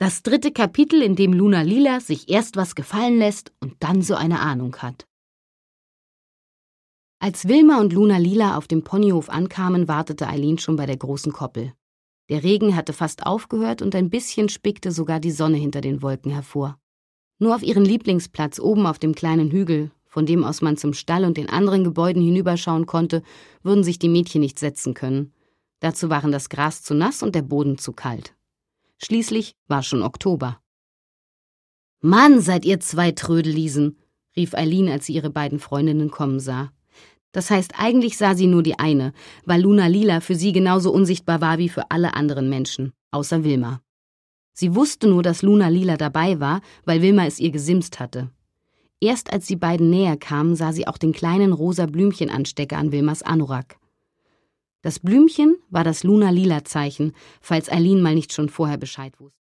Das 3. Kapitel, in dem Luna Lila sich erst was gefallen lässt und dann so eine Ahnung hat. Als Wilma und Luna Lila auf dem Ponyhof ankamen, wartete Eileen schon bei der großen Koppel. Der Regen hatte fast aufgehört und ein bisschen spickte sogar die Sonne hinter den Wolken hervor. Nur auf ihren Lieblingsplatz oben auf dem kleinen Hügel, von dem aus man zum Stall und den anderen Gebäuden hinüberschauen konnte, würden sich die Mädchen nicht setzen können. Dazu waren das Gras zu nass und der Boden zu kalt. Schließlich war schon Oktober. »Mann, seid ihr 2 Trödelliesen«, rief Eileen, als sie ihre beiden Freundinnen kommen sah. Das heißt, eigentlich sah sie nur die eine, weil Luna Lila für sie genauso unsichtbar war wie für alle anderen Menschen, außer Wilma. Sie wusste nur, dass Luna Lila dabei war, weil Wilma es ihr gesimst hatte. Erst als die beiden näher kamen, sah sie auch den kleinen rosa Blümchenanstecker an Wilmas Anorak. Das Blümchen war das Luna-Lila-Zeichen, falls Eileen mal nicht schon vorher Bescheid wusste.